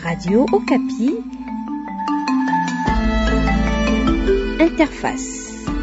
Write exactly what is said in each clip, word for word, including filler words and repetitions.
Radio Okapi. Interface.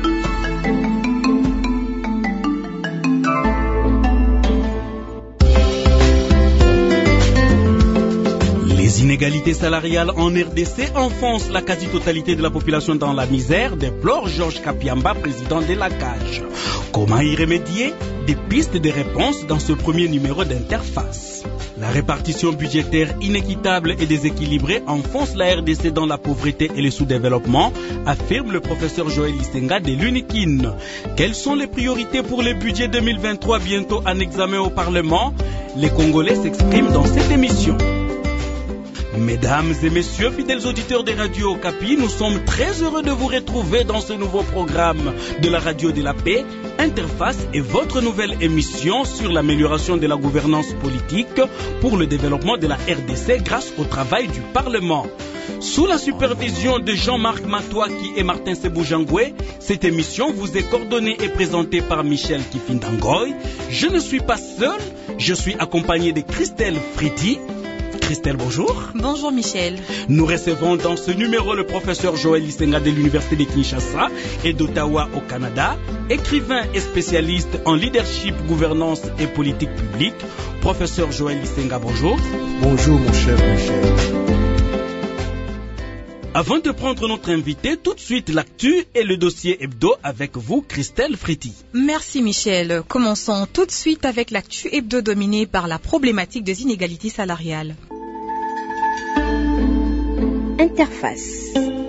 Les inégalités salariales en R D C enfoncent la quasi-totalité de la population dans la misère, déplore Georges Kapiamba, président de la C A G. Comment y remédier? Des pistes de réponse dans ce premier numéro d'Interface. La répartition budgétaire inéquitable et déséquilibrée enfonce la R D C dans la pauvreté et le sous-développement, affirme le professeur Joël Isenga de l'UNIKIN. Quelles sont les priorités pour le budget deux mille vingt-trois, bientôt en examen au Parlement? Les Congolais s'expriment dans cette émission. Mesdames et messieurs, fidèles auditeurs des radios Okapi, nous sommes très heureux de vous retrouver dans ce nouveau programme de la radio de la paix. Interface est votre nouvelle émission sur l'amélioration de la gouvernance politique pour le développement de la R D C grâce au travail du Parlement. Sous la supervision de Jean-Marc Matouaki et Martin Sebujangwe, cette émission vous est coordonnée et présentée par Michel Kifindangoy. Je ne suis pas seul, je suis accompagné de Christelle Friti. Christelle, bonjour. Bonjour Michel. Nous recevons dans ce numéro le professeur Joël Isenga de l'Université de Kinshasa et d'Ottawa au Canada, écrivain et spécialiste en leadership, gouvernance et politique publique. Professeur Joël Isenga, bonjour. Bonjour mon cher Michel. Avant de prendre notre invité, tout de suite l'actu et le dossier hebdo avec vous, Christelle Friti. Merci Michel. Commençons tout de suite avec l'actu hebdo dominé par la problématique des inégalités salariales. Interface.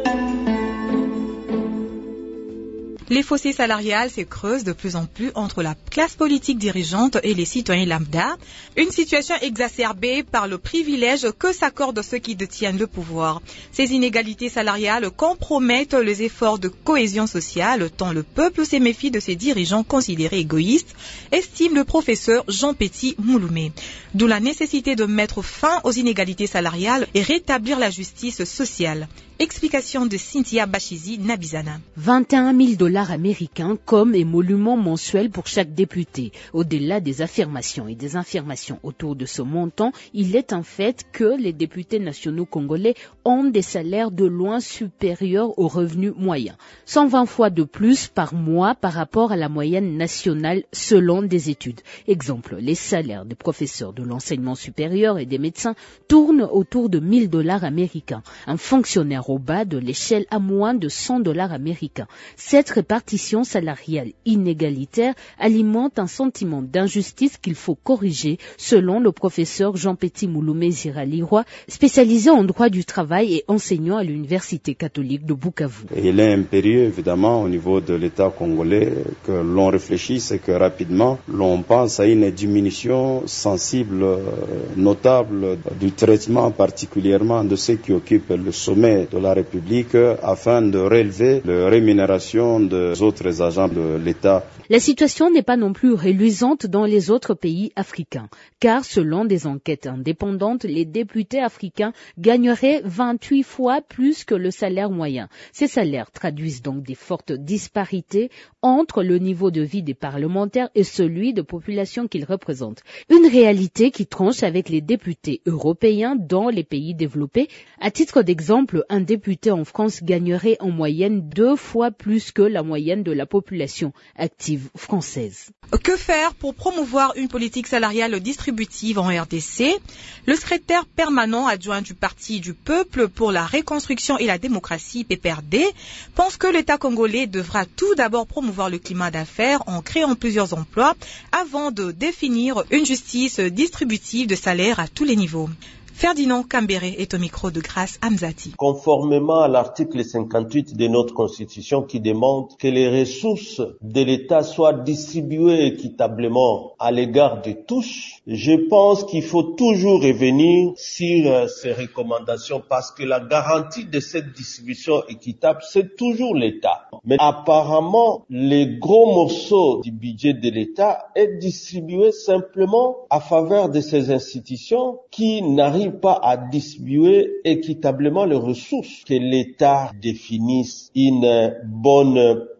Les fossés salariales se creusent de plus en plus entre la classe politique dirigeante et les citoyens lambda, une situation exacerbée par le privilège que s'accordent ceux qui détiennent le pouvoir. Ces inégalités salariales compromettent les efforts de cohésion sociale, tant le peuple se méfie de ces dirigeants considérés égoïstes, estime le professeur Jean Petit Mouloumé. D'où la nécessité de mettre fin aux inégalités salariales et rétablir la justice sociale. Explication de Cynthia Bachizi Nabizana. vingt et un mille dollars américains comme émolument mensuel pour chaque député. Au-delà des affirmations et des affirmations autour de ce montant, il est un fait que les députés nationaux congolais ont des salaires de loin supérieurs aux revenus moyens. cent vingt fois de plus par mois par rapport à la moyenne nationale selon des études. Exemple, les salaires des professeurs de l'enseignement supérieur et des médecins tournent autour de mille dollars américains. Un fonctionnaire au bas de l'échelle à moins de cent dollars américains. Cette répartition salariale inégalitaire alimente un sentiment d'injustice qu'il faut corriger, selon le professeur Jean Petit Mouloumé Ziraliroy, spécialisé en droit du travail et enseignant à l'Université catholique de Bukavu. Il est impérieux, évidemment, au niveau de l'État congolais, que l'on réfléchisse et que rapidement, l'on pense à une diminution sensible, notable, du traitement particulièrement de ceux qui occupent le sommet de la République afin de relever les rémunérations des autres agents de l'État. La situation n'est pas non plus reluisante dans les autres pays africains, car selon des enquêtes indépendantes, les députés africains gagneraient vingt-huit fois plus que le salaire moyen. Ces salaires traduisent donc des fortes disparités entre le niveau de vie des parlementaires et celui de population qu'ils représentent. Une réalité qui tranche avec les députés européens dans les pays développés. À titre d'exemple, un député en France gagnerait en moyenne deux fois plus que la moyenne de la population active française. Que faire pour promouvoir une politique salariale distributive en R D C? Le secrétaire permanent adjoint du Parti du Peuple pour la Reconstruction et la Démocratie, P P R D, pense que l'État congolais devra tout d'abord promouvoir le climat d'affaires en créant plusieurs emplois avant de définir une justice distributive de salaires à tous les niveaux. Ferdinand Kambéré est au micro de Grace Hamzati. Conformément à l'article cinquante-huit de notre Constitution qui demande que les ressources de l'État soient distribuées équitablement à l'égard de tous, je pense qu'il faut toujours revenir sur ces recommandations parce que la garantie de cette distribution équitable, c'est toujours l'État. Mais apparemment, le gros morceau du budget de l'État est distribué simplement à faveur de ces institutions qui n'arrivent pas à distribuer équitablement les ressources, que l'État définisse une bonne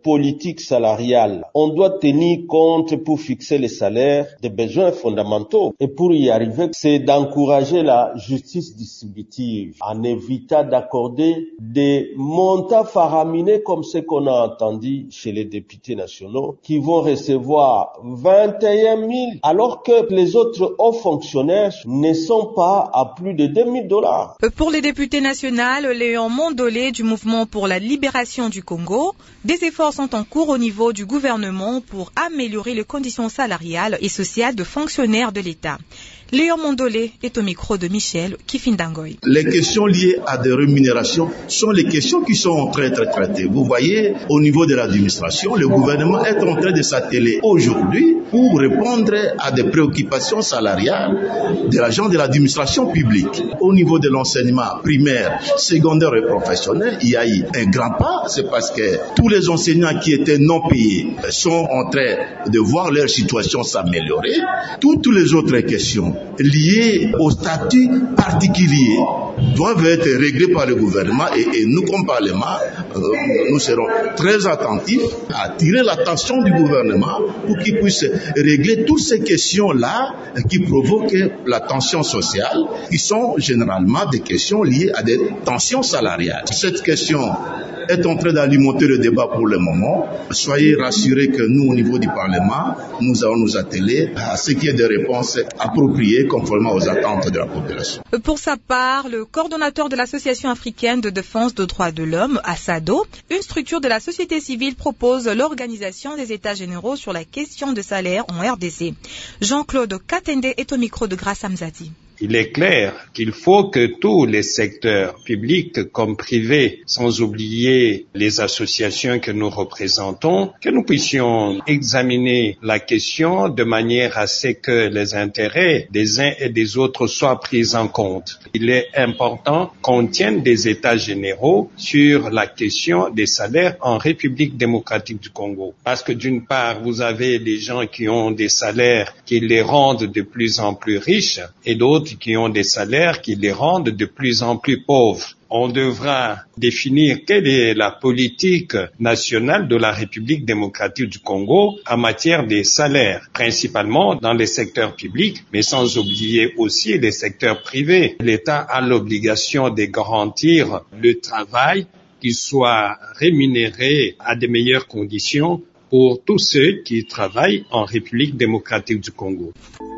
politique salariale, on doit tenir compte pour fixer les salaires des besoins fondamentaux. Et pour y arriver, c'est d'encourager la justice distributive en évitant d'accorder des montants faramineux comme ce qu'on a entendu chez les députés nationaux qui vont recevoir vingt et un mille alors que les autres hauts fonctionnaires ne sont pas à plus de deux mille dollars. Pour les députés nationaux, Léon Mondolé du Mouvement pour la libération du Congo, des efforts sont en cours au niveau du gouvernement pour améliorer les conditions salariales et sociales de fonctionnaires de l'État. Léon Mondolé est au micro de Michel Kifindangoy. Les questions liées à des rémunérations sont les questions qui sont très très traitées. Vous voyez, au niveau de l'administration, le gouvernement est en train de s'atteler aujourd'hui pour répondre à des préoccupations salariales des agents de l'administration publique. Au niveau de l'enseignement primaire, secondaire et professionnel, il y a eu un grand pas. C'est parce que tous les enseignants qui étaient non payés sont en train de voir leur situation s'améliorer. Toutes les autres questions liées au statut particulier doivent être réglées par le gouvernement et, et nous, comme Parlement, euh, nous serons très attentifs à attirer l'attention du gouvernement pour qu'il puisse régler toutes ces questions-là qui provoquent la tension sociale, qui sont généralement des questions liées à des tensions salariales. Cette question est en train d'alimenter le débat pour le moment. Soyez rassurés que nous, au niveau du Parlement, nous allons nous atteler à ce qu'il y ait des réponses appropriées conformément aux attentes de la population. Pour sa part, le coordonnateur de l'Association africaine de défense des droits de l'homme, ASADO, une structure de la société civile, propose l'organisation des États généraux sur la question de salaire en R D C. Jean-Claude Katende est au micro de Grace Amzadi. Il est clair qu'il faut que tous les secteurs publics comme privés, sans oublier les associations que nous représentons, que nous puissions examiner la question de manière à ce que les intérêts des uns et des autres soient pris en compte. Il est important qu'on tienne des états généraux sur la question des salaires en République démocratique du Congo. Parce que d'une part, vous avez des gens qui ont des salaires qui les rendent de plus en plus riches et d'autres qui ont des salaires qui les rendent de plus en plus pauvres. On devra définir quelle est la politique nationale de la République démocratique du Congo en matière des salaires, principalement dans les secteurs publics, mais sans oublier aussi les secteurs privés. L'État a l'obligation de garantir le travail qui soit rémunéré à de meilleures conditions pour tous ceux qui travaillent en République démocratique du Congo.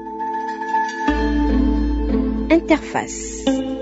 Interface.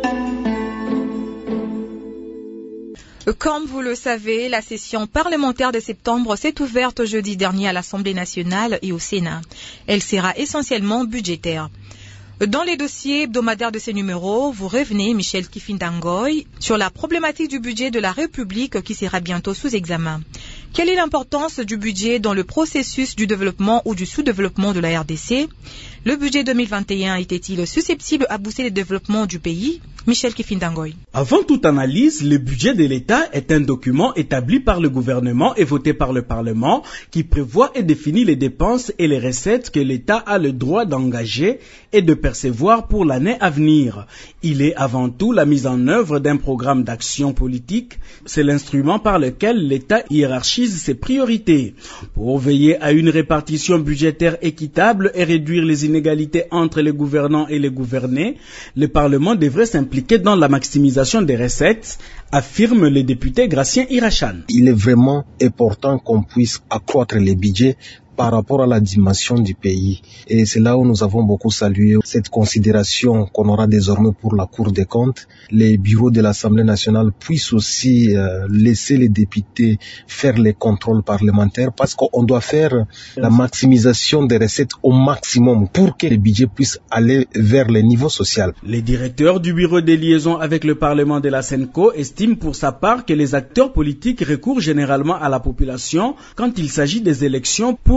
Comme vous le savez, la session parlementaire de septembre s'est ouverte jeudi dernier à l'Assemblée nationale et au Sénat. Elle sera essentiellement budgétaire. Dans les dossiers hebdomadaires de ces numéros, vous revenez, Michel Kifindangoy, sur la problématique du budget de la République qui sera bientôt sous examen. Quelle est l'importance du budget dans le processus du développement ou du sous-développement de la R D C? Le budget deux mille vingt et un était-il susceptible à booster le développement du pays? Michel Kifindangoy. Avant toute analyse, le budget de l'État est un document établi par le gouvernement et voté par le Parlement qui prévoit et définit les dépenses et les recettes que l'État a le droit d'engager et de percevoir pour l'année à venir. Il est avant tout la mise en œuvre d'un programme d'action politique. C'est l'instrument par lequel l'État hiérarchise ses priorités. Pour veiller à une répartition budgétaire équitable et réduire les inégalités entre les gouvernants et les gouvernés, le Parlement devrait s'impliquer dans la maximisation des recettes, affirme le député Gracien Irachan. Il est vraiment important qu'on puisse accroître les budgets par rapport à la dimension du pays. Et c'est là où nous avons beaucoup salué cette considération qu'on aura désormais pour la Cour des comptes. Les bureaux de l'Assemblée nationale puissent aussi euh, laisser les députés faire les contrôles parlementaires parce qu'on doit faire la maximisation des recettes au maximum pour que les budgets puissent aller vers les niveaux sociaux. Le directeur du bureau des liaisons avec le Parlement de la SENCO estime pour sa part que les acteurs politiques recourent généralement à la population quand il s'agit des élections pour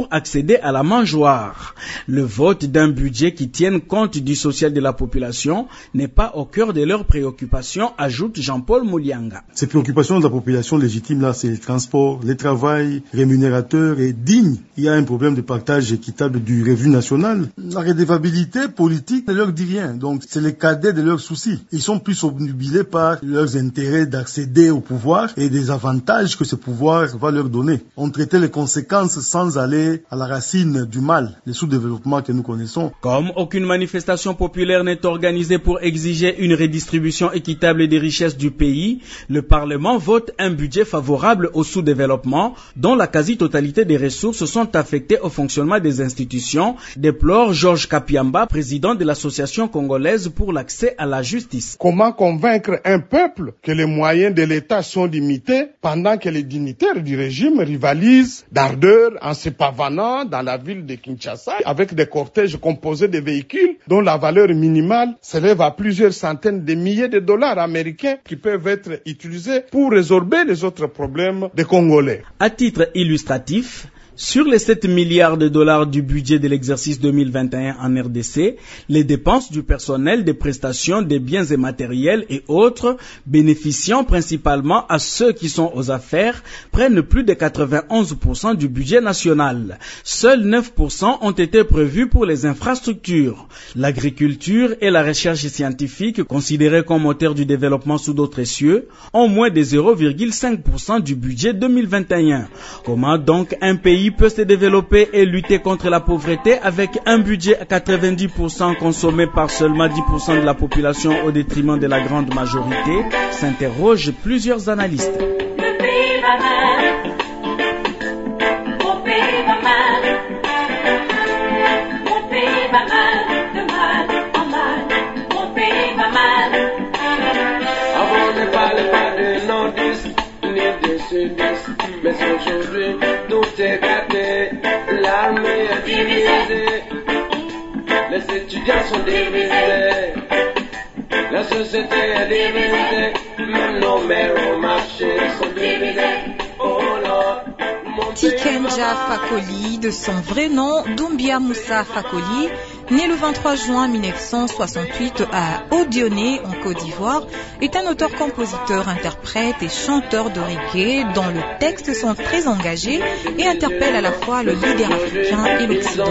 pour accéder à la mangeoire. Le vote d'un budget qui tienne compte du social de la population n'est pas au cœur de leurs préoccupations, ajoute Jean-Paul Moulianga. Ces préoccupations de la population légitime là, c'est le transport, le travail rémunérateur et digne. Il y a un problème de partage équitable du revenu national. La redevabilité politique ne leur dit rien. Donc c'est le cadet de leurs soucis. Ils sont plus obnubilés par leurs intérêts d'accéder au pouvoir et des avantages que ce pouvoir va leur donner. On traitait les conséquences sans aller à la racine du mal, le sous-développement que nous connaissons. Comme aucune manifestation populaire n'est organisée pour exiger une redistribution équitable des richesses du pays, le Parlement vote un budget favorable au sous-développement dont la quasi-totalité des ressources sont affectées au fonctionnement des institutions, déplore Georges Kapiamba, président de l'Association congolaise pour l'accès à la justice. Comment convaincre un peuple que les moyens de l'État sont limités pendant que les dignitaires du régime rivalisent d'ardeur en se pavanant dans la ville de Kinshasa avec des cortèges composés de véhicules dont la valeur minimale s'élève à plusieurs centaines de milliers de dollars américains qui peuvent être utilisés pour résorber les autres problèmes des Congolais. À titre illustratif, sur les sept milliards de dollars du budget de l'exercice deux mille vingt et un en R D C, les dépenses du personnel, des prestations, des biens et matériels et autres, bénéficiant principalement à ceux qui sont aux affaires, prennent plus de quatre-vingt-onze pour cent du budget national. Seuls neuf pour cent ont été prévus pour les infrastructures. L'agriculture et la recherche scientifique, considérées comme moteur du développement sous d'autres cieux, ont moins de zéro virgule cinq pour cent du budget deux mille vingt et un. Comment donc un pays peut se développer et lutter contre la pauvreté avec un budget à quatre-vingt-dix pour cent consommé par seulement dix pour cent de la population au détriment de la grande majorité, s'interrogent plusieurs analystes. Mais aujourd'hui, tout est gâté, l'armée est divisée, les étudiants sont divisés, la société est divisée, même nos mères au marché sont divisées. Oh Lord. Tikenja Fakoli, de son vrai nom Doumbia Moussa Fakoli, né le vingt-trois juin mille neuf cent soixante-huit à Odione, en Côte d'Ivoire, est un auteur, compositeur, interprète et chanteur de reggae dont les textes sont très engagés et interpellent à la fois le leader africain et l'Occident.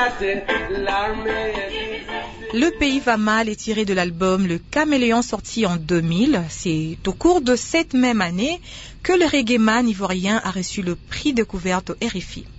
Le pays va mal est tiré de l'album Le Caméléon sorti en deux mille. C'est au cours de cette même année que le reggaeman ivoirien a reçu le prix découverte au R F I.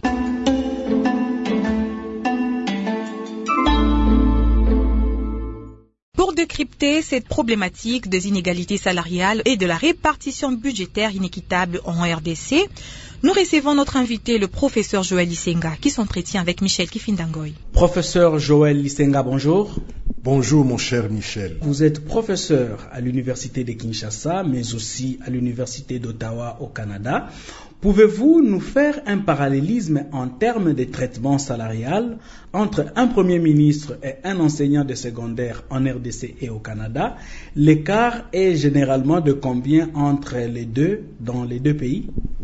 Pour décrypter cette problématique des inégalités salariales et de la répartition budgétaire inéquitable en R D C, nous recevons notre invité, le professeur Joël Lisenga, qui s'entretient avec Michel Kifindangoy. Professeur Joël Lisenga, bonjour. Bonjour mon cher Michel. Vous êtes professeur à l'université de Kinshasa, mais aussi à l'université d'Ottawa au Canada. Pouvez-vous nous faire un parallélisme en termes de traitement salarial entre un premier ministre et un enseignant de secondaire en R D C et au Canada? L'écart est généralement de combien entre les deux dans les deux pays?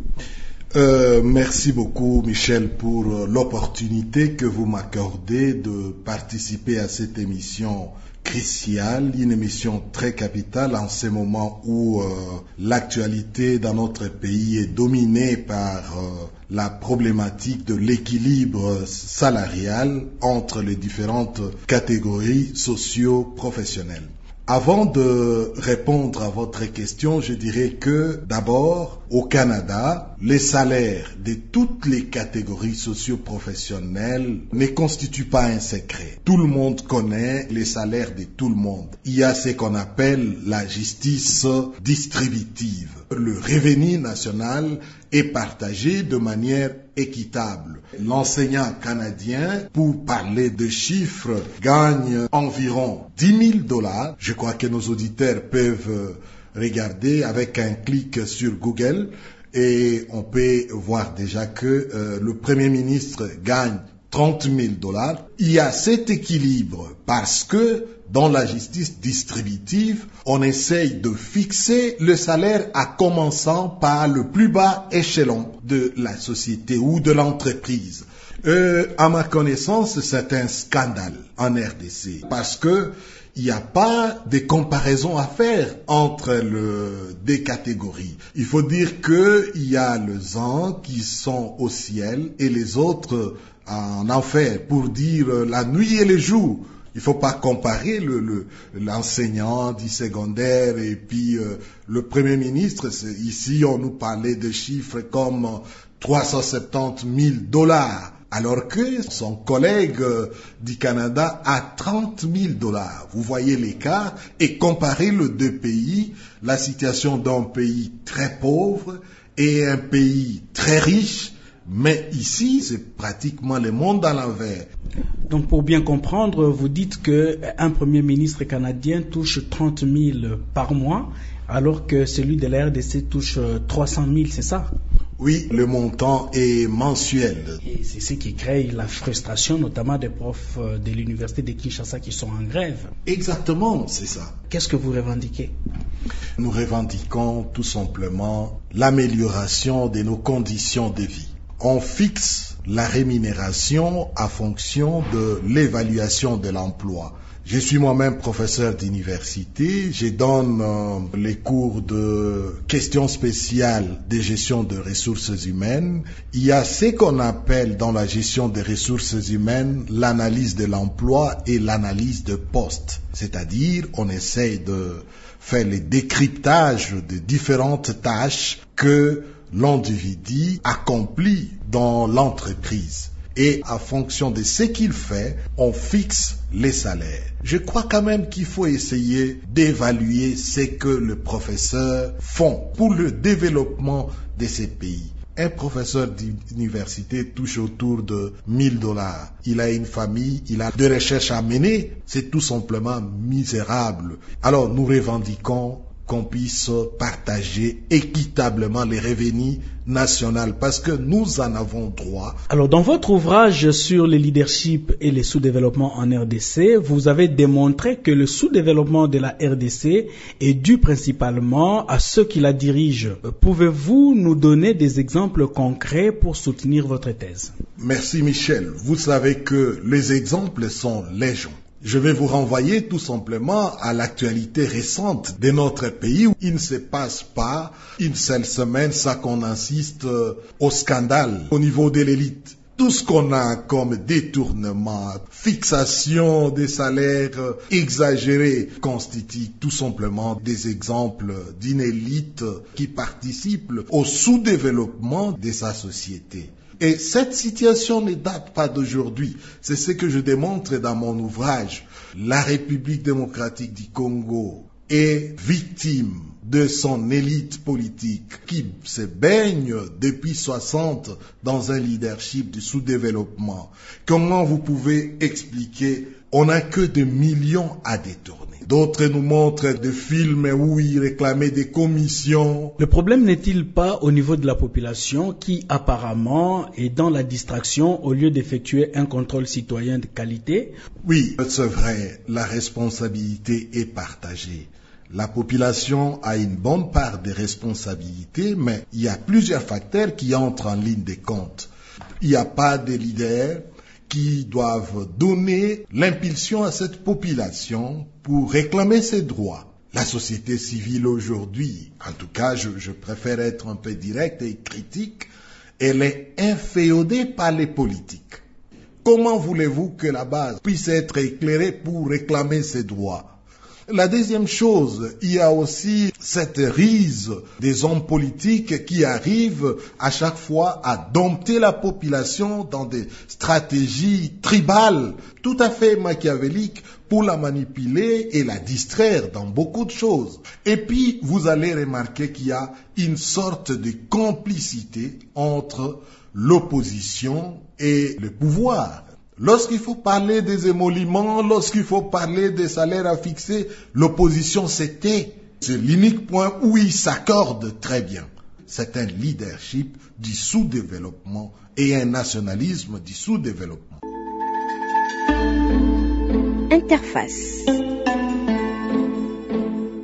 Euh, merci beaucoup Michel pour euh, l'opportunité que vous m'accordez de participer à cette émission cruciale, une émission très capitale en ce moment où euh, l'actualité dans notre pays est dominée par euh, la problématique de l'équilibre salarial entre les différentes catégories socio-professionnelles. Avant de répondre à votre question, je dirais que d'abord, au Canada, les salaires de toutes les catégories socio-professionnelles ne constituent pas un secret. Tout le monde connaît les salaires de tout le monde. Il y a ce qu'on appelle la justice distributive. Le revenu national est partagé de manière équitable. L'enseignant canadien, pour parler de chiffres, gagne environ dix mille dollars. Je crois que nos auditeurs peuvent regarder avec un clic sur Google et on peut voir déjà que euh, le Premier ministre gagne trente mille dollars. Il y a cet équilibre parce que dans la justice distributive, on essaye de fixer le salaire en commençant par le plus bas échelon de la société ou de l'entreprise. euh, À ma connaissance, c'est un scandale en R D C parce que il n'y a pas de comparaison à faire entre le, des catégories. Il faut dire qu'il y a les uns qui sont au ciel et les autres en enfer, pour dire la nuit et le jour. Il faut pas comparer le, le, l'enseignant du secondaire et puis euh, le Premier ministre. C'est, ici, on nous parlait de chiffres comme trois cent soixante-dix mille dollars. Alors que son collègue du Canada a trente mille dollars. Vous voyez l'écart et comparez les deux pays, la situation d'un pays très pauvre et un pays très riche. Mais ici, c'est pratiquement le monde à l'envers. Donc, pour bien comprendre, vous dites que un premier ministre canadien touche trente mille par mois, alors que celui de la R D C touche trois cent mille, c'est ça? Oui, le montant est mensuel. Et c'est ce qui crée la frustration, notamment des profs de l'université de Kinshasa qui sont en grève. Exactement, c'est ça. Qu'est-ce que vous revendiquez? Nous revendiquons tout simplement l'amélioration de nos conditions de vie. On fixe la rémunération en fonction de l'évaluation de l'emploi. Je suis moi-même professeur d'université, je donne euh, les cours de questions spéciales de gestion de ressources humaines. Il y a ce qu'on appelle dans la gestion des ressources humaines l'analyse de l'emploi et l'analyse de poste. C'est-à-dire, on essaye de faire le décryptage de différentes tâches que l'individu accomplit dans l'entreprise. Et en fonction de ce qu'il fait, on fixe les salaires. Je crois quand même qu'il faut essayer d'évaluer ce que les professeurs font pour le développement de ces pays. Un professeur d'université touche autour de mille dollars. Il a une famille, il a des recherches à mener. C'est tout simplement misérable. Alors nous revendiquons qu'on puisse partager équitablement les revenus nationaux parce que nous en avons droit. Alors, dans votre ouvrage sur le leadership et le sous-développement en R D C, vous avez démontré que le sous-développement de la R D C est dû principalement à ceux qui la dirigent. Pouvez-vous nous donner des exemples concrets pour soutenir votre thèse? Merci Michel. Vous savez que les exemples sont légion. Je vais vous renvoyer tout simplement à l'actualité récente de notre pays où il ne se passe pas une seule semaine sans qu'on insiste au scandale au niveau de l'élite. Tout ce qu'on a comme détournement, fixation des salaires exagérés constitue tout simplement des exemples d'une élite qui participe au sous-développement de sa société. Et cette situation ne date pas d'aujourd'hui. C'est ce que je démontre dans mon ouvrage. La République démocratique du Congo est victime de son élite politique qui se baigne depuis soixante dans un leadership du sous-développement. Comment vous pouvez expliquer, on n'a que des millions à détourner? D'autres nous montrent des films où ils réclamaient des commissions. Le problème n'est-il pas au niveau de la population qui apparemment est dans la distraction au lieu d'effectuer un contrôle citoyen de qualité? Oui, c'est vrai, la responsabilité est partagée. La population a une bonne part de responsabilités, mais il y a plusieurs facteurs qui entrent en ligne de compte. Il n'y a pas de leaders qui doivent donner l'impulsion à cette population pour réclamer ses droits. La société civile aujourd'hui, en tout cas, je, je préfère être un peu direct et critique, elle est inféodée par les politiques. Comment voulez-vous que la base puisse être éclairée pour réclamer ses droits? La deuxième chose, il y a aussi cette rise des hommes politiques qui arrivent à chaque fois à dompter la population dans des stratégies tribales tout à fait machiavéliques pour la manipuler et la distraire dans beaucoup de choses. Et puis, vous allez remarquer qu'il y a une sorte de complicité entre l'opposition et le pouvoir. Lorsqu'il faut parler des émoluments, lorsqu'il faut parler des salaires à fixer, l'opposition s'était. C'est l'unique point où ils s'accordent très bien. C'est un leadership du sous-développement et un nationalisme du sous-développement. Interface.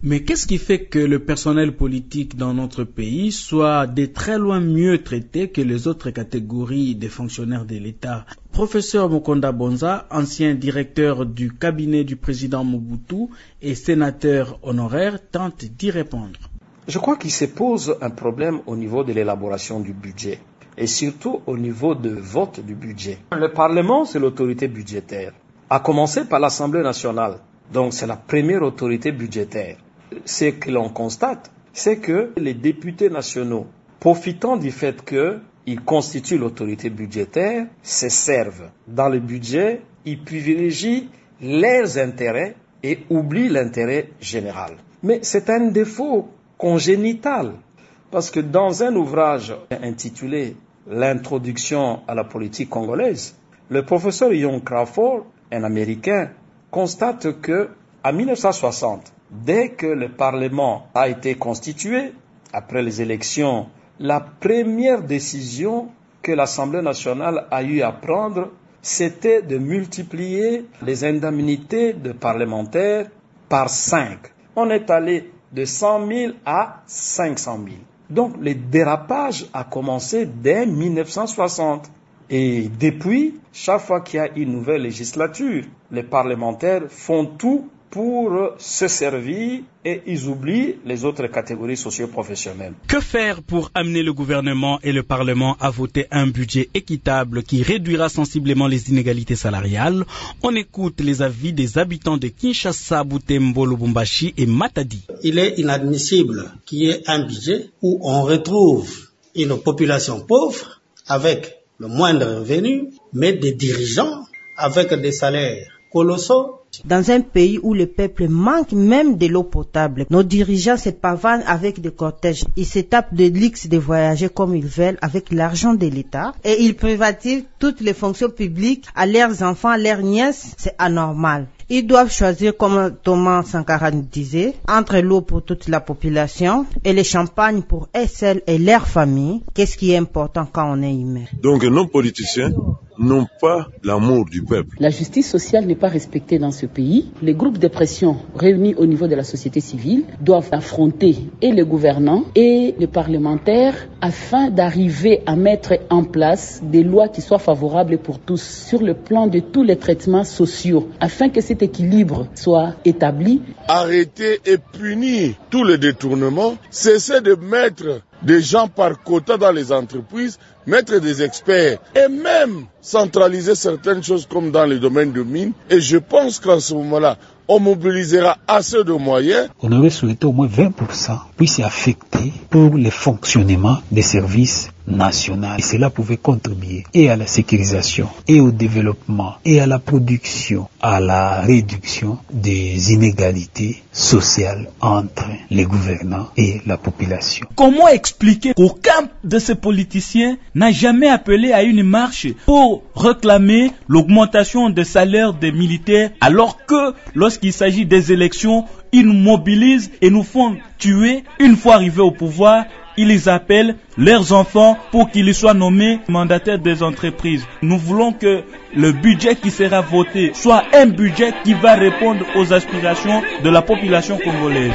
Mais qu'est-ce qui fait que le personnel politique dans notre pays soit de très loin mieux traité que les autres catégories des fonctionnaires de l'État? Professeur Mukonda Bonza, ancien directeur du cabinet du président Mobutu et sénateur honoraire, tente d'y répondre. Je crois qu'il se pose un problème au niveau de l'élaboration du budget et surtout au niveau de vote du budget. Le Parlement, c'est l'autorité budgétaire, à commencer par l'Assemblée nationale. Donc c'est la première autorité budgétaire. Ce que l'on constate, c'est que les députés nationaux, profitant du fait qu'ils constituent l'autorité budgétaire, se servent dans le budget, ils privilégient leurs intérêts et oublient l'intérêt général. Mais c'est un défaut congénital, parce que dans un ouvrage intitulé « L'introduction à la politique congolaise », le professeur Ian Crawford, un Américain, constate que en dix-neuf cent soixante, dès que le Parlement a été constitué, après les élections, la première décision que l'Assemblée nationale a eu à prendre, c'était de multiplier les indemnités de parlementaires par cinq. On est allé de cent mille à cinq cent mille. Donc le dérapage a commencé dès dix-neuf cent soixante. Et depuis, chaque fois qu'il y a une nouvelle législature, les parlementaires font tout pour se servir et ils oublient les autres catégories socio-professionnelles. Que faire pour amener le gouvernement et le Parlement à voter un budget équitable qui réduira sensiblement les inégalités salariales? On écoute les avis des habitants de Kinshasa, Butembo, Lubumbashi et Matadi. Il est inadmissible qu'il y ait un budget où on retrouve une population pauvre avec le moindre revenu, mais des dirigeants avec des salaires colossaux. Dans un pays où le peuple manque même de l'eau potable, nos dirigeants se pavanent avec des cortèges. Ils se tapent de luxe de voyager comme ils veulent avec l'argent de l'État et ils privatisent toutes les fonctions publiques à leurs enfants, à leurs nièces. C'est anormal. Ils doivent choisir, comme Thomas Sankara nous disait, entre l'eau pour toute la population et le champagne pour eux seuls et leur famille. Qu'est-ce qui est important quand on est humain? Donc nos politiciens n'ont pas l'amour du peuple. La justice sociale n'est pas respectée dans ce pays. Les groupes de pression réunis au niveau de la société civile doivent affronter et les gouvernants et les parlementaires afin d'arriver à mettre en place des lois qui soient favorables pour tous sur le plan de tous les traitements sociaux afin que cet équilibre soit établi. Arrêter et punir tous les détournements, cesser de mettre des gens par quota dans les entreprises, mettre des experts et même centraliser certaines choses comme dans le domaine de mines. Et je pense qu'en ce moment-là, on mobilisera assez de moyens. On aurait souhaité au moins vingt pour cent puisse affecter pour le fonctionnement des services nationaux. Et cela pouvait contribuer et à la sécurisation, et au développement, et à la production, à la réduction des inégalités sociales entre les gouvernants et la population. Comment expliquer qu'aucun de ces politiciens n'a jamais appelé à une marche pour réclamer l'augmentation des salaires des militaires alors que lorsqu'il s'agit des élections, ils nous mobilisent et nous font tuer. Une fois arrivés au pouvoir, ils les appellent leurs enfants pour qu'ils soient nommés mandataires des entreprises. Nous voulons que le budget qui sera voté soit un budget qui va répondre aux aspirations de la population congolaise.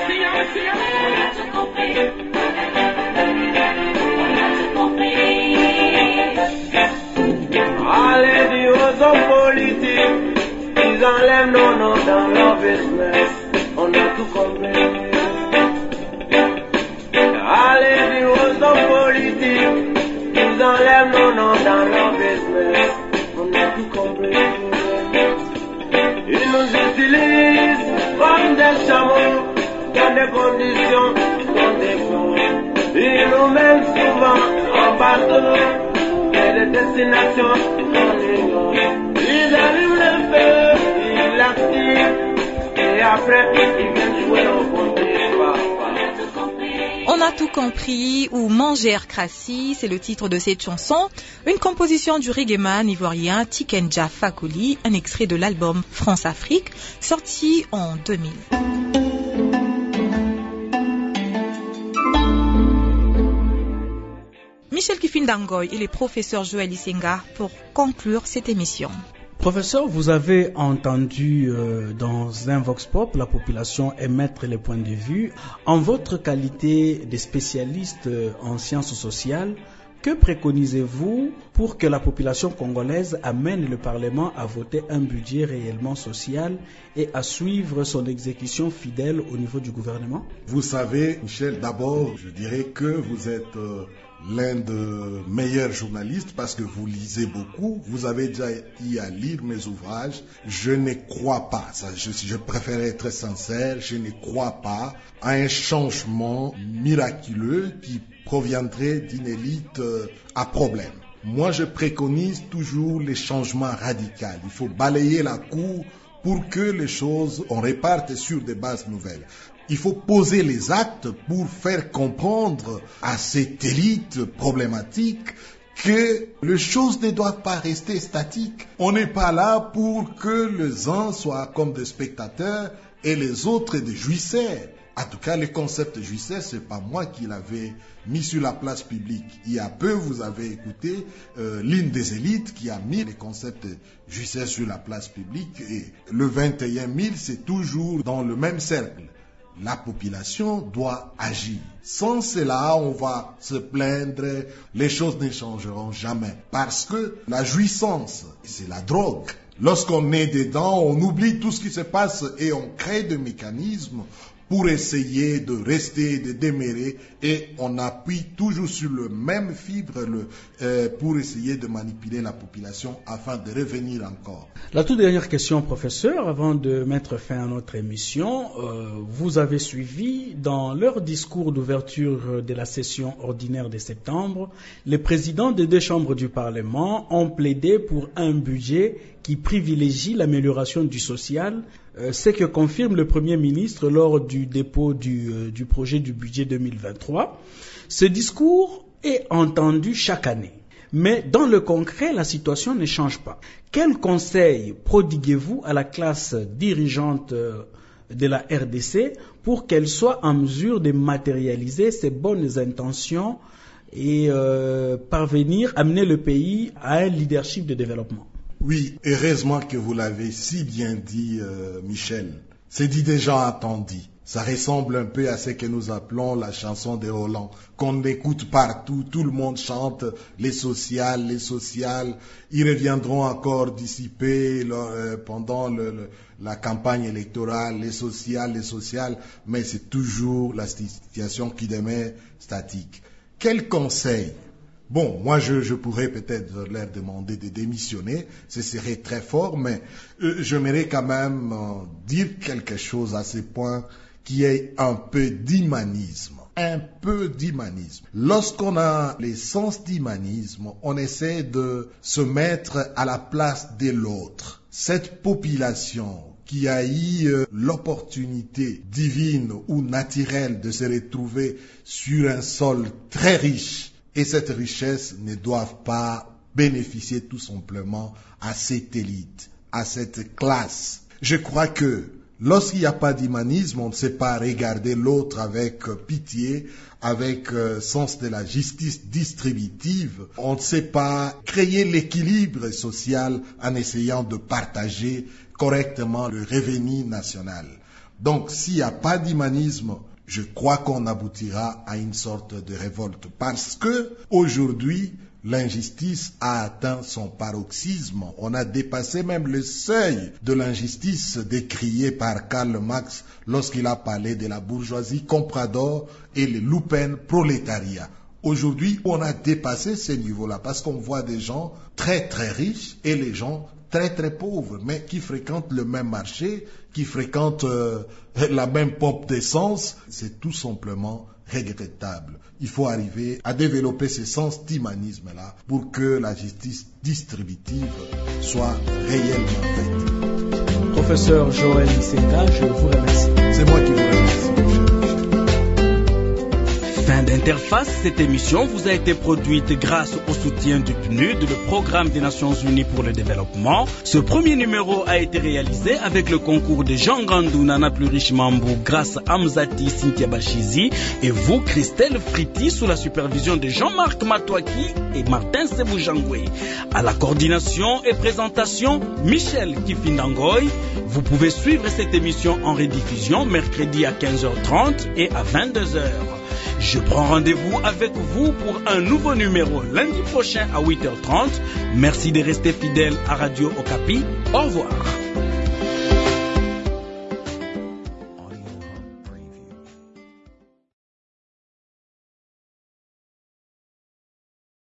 Allez, dis aux hommes politiques, ils enlèvent nos noms dans leur business. On a tout compris. Allez, dis aux hommes politiques, ils enlèvent nos noms dans leur business. On a tout compris. Ils nous utilisent comme des chameaux dans des conditions qu'on défend. Ils nous mènent souvent en bateau et les destinations on ignore. Ils allument le feu, ils l'activent et après ils viennent jouer au compte. On a tout compris ou Manger Krassi, c'est le titre de cette chanson, une composition du reggaeman ivoirien Tikenja Fakoly, un extrait de l'album France-Afrique, sorti en deux mille. Michel Kifindangoy et le professeur Joël Isenga pour conclure cette émission. Professeur, vous avez entendu euh, dans un vox pop la population émettre les points de vue. En votre qualité de spécialiste en sciences sociales, que préconisez-vous pour que la population congolaise amène le Parlement à voter un budget réellement social et à suivre son exécution fidèle au niveau du gouvernement? Vous savez, Michel, d'abord, je dirais que vous êtes euh, l'un des meilleurs journalistes parce que vous lisez beaucoup. Vous avez déjà eu à lire mes ouvrages. Je ne crois pas, ça, je, je préfère être sincère, je ne crois pas à un changement miraculeux qui proviendrait d'une élite euh, à problème. Moi, je préconise toujours les changements radicaux. Il faut balayer la cour pour que les choses, on reparte sur des bases nouvelles. Il faut poser les actes pour faire comprendre à cette élite problématique que les choses ne doivent pas rester statiques. On n'est pas là pour que les uns soient comme des spectateurs et les autres des jouisseurs. En tout cas, le concept de jouisseur, c'est pas moi qui l'avais mis sur la place publique. Il y a peu, vous avez écouté euh, l'une des élites qui a mis le concept de jouisseur sur la place publique. Et le vingt et un mille, c'est toujours dans le même cercle. La population doit agir. Sans cela, on va se plaindre, les choses ne changeront jamais. Parce que la jouissance, c'est la drogue. Lorsqu'on est dedans, on oublie tout ce qui se passe et on crée des mécanismes pour essayer de rester, de demeurer, et on appuie toujours sur le même fibre le, euh, pour essayer de manipuler la population afin de revenir encore. La toute dernière question, professeur, avant de mettre fin à notre émission, euh, vous avez suivi dans leur discours d'ouverture de la session ordinaire de septembre, les présidents des deux chambres du Parlement ont plaidé pour un budget qui privilégie l'amélioration du social, euh, ce que confirme le Premier ministre lors du dépôt du, euh, du projet du budget deux mille vingt-trois. Ce discours est entendu chaque année, mais dans le concret, la situation ne change pas. Quel conseil prodiguez-vous à la classe dirigeante euh, de la R D C pour qu'elle soit en mesure de matérialiser ses bonnes intentions et euh, parvenir à amener le pays à un leadership de développement? Oui, heureusement que vous l'avez si bien dit, euh, Michel. C'est dit déjà entendu. Ça ressemble un peu à ce que nous appelons la chanson de Roland, qu'on écoute partout, tout le monde chante les sociales, les sociales. Ils reviendront encore dissiper euh, pendant le, le, la campagne électorale, les sociales, les sociales, mais c'est toujours la situation qui demeure statique. Quel conseil? Bon, moi je, je pourrais peut-être leur demander de démissionner, ce serait très fort, mais euh, j'aimerais quand même euh, dire quelque chose à ce point qui est un peu d'humanisme. Un peu d'humanisme. Lorsqu'on a l'essence d'humanisme, on essaie de se mettre à la place de l'autre. Cette population qui a eu euh, l'opportunité divine ou naturelle de se retrouver sur un sol très riche, et cette richesse ne doit pas bénéficier tout simplement à cette élite, à cette classe. Je crois que lorsqu'il n'y a pas d'humanisme, on ne sait pas regarder l'autre avec pitié, avec euh, sens de la justice distributive. On ne sait pas créer l'équilibre social en essayant de partager correctement le revenu national. Donc, s'il n'y a pas d'humanisme, je crois qu'on aboutira à une sorte de révolte parce que aujourd'hui, l'injustice a atteint son paroxysme. On a dépassé même le seuil de l'injustice décrié par Karl Marx lorsqu'il a parlé de la bourgeoisie comprador et le lumpen prolétariat. Aujourd'hui, on a dépassé ce niveau-là parce qu'on voit des gens très très riches et les gens très très pauvres, mais qui fréquentent le même marché, qui fréquentent euh, la même pompe d'essence. C'est tout simplement regrettable. Il faut arriver à développer ce sens d'humanisme-là pour que la justice distributive soit réellement faite. Professeur Joël Isenga, je vous remercie. C'est moi qui vous remercie. Fin de D'Interface, cette émission vous a été produite grâce au soutien du P N U D, le Programme des Nations Unies pour le Développement. Ce premier numéro a été réalisé avec le concours de Jean Grandou, Nana Plurish Mambou, grâce à Amzati Cynthia Bachizi et vous, Christelle Friti, sous la supervision de Jean-Marc Matouaki et Martin Seboujangwe. À la coordination et présentation, Michel Kifindangoy. Vous pouvez suivre cette émission en rediffusion mercredi à quinze heures trente et à vingt-deux heures. Je prends rendez-vous avec vous pour un nouveau numéro lundi prochain à huit heures trente. Merci de rester fidèle à Radio Okapi. Au revoir.